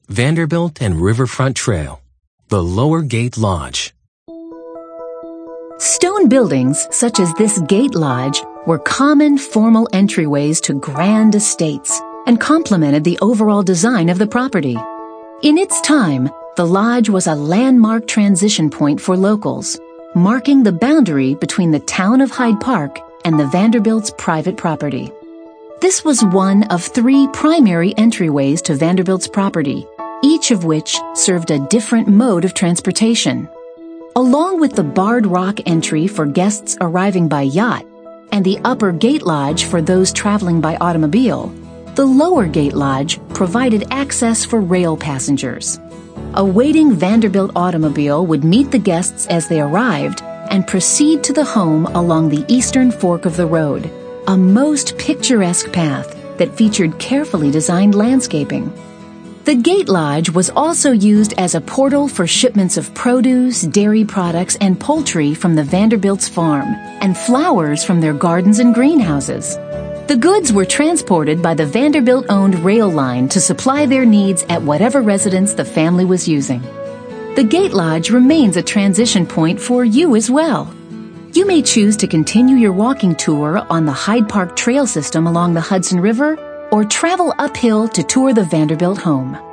Vanderbilt and Riverfront Trail, the Lower Gate Lodge. Stone buildings, such as this gate lodge, were common formal entryways to grand estates and complemented the overall design of the property. In its time, the lodge was a landmark transition point for locals, marking the boundary between the town of Hyde Park and the Vanderbilt's private property. This was one of 3 primary entryways to Vanderbilt's property, each of which served a different mode of transportation. Along with the Barred Rock entry for guests arriving by yacht and the Upper Gate Lodge for those traveling by automobile, the Lower Gate Lodge provided access for rail passengers. A waiting Vanderbilt automobile would meet the guests as they arrived and proceed to the home along the eastern fork of the road, a most picturesque path that featured carefully designed landscaping. The Gate Lodge was also used as a portal for shipments of produce, dairy products, and poultry from the Vanderbilt's farm, and flowers from their gardens and greenhouses. The goods were transported by the Vanderbilt-owned rail line to supply their needs at whatever residence the family was using. The Gate Lodge remains a transition point for you as well. You may choose to continue your walking tour on the Hyde Park Trail system along the Hudson River, or travel uphill to tour the Vanderbilt home.